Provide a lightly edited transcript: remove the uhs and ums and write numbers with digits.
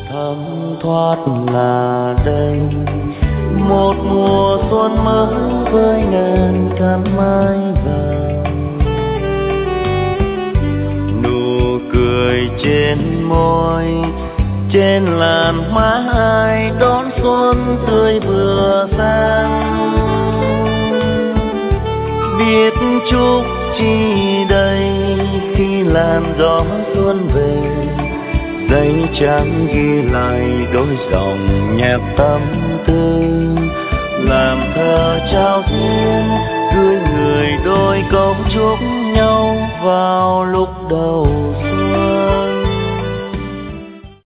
thấm thoát là đây một mùa xuân mới với ngàn cánh mái vàng, nụ cười trên môi trên làn má ai đón xuân tươi vừa sang, biết chúc chi đây khi làn gió xuân về, giấy trắng ghi lại đôi dòng nhạc tâm tư, làm thơ trao duyên gửi người đôi câu chúc nhau vào lúc đầu xuân.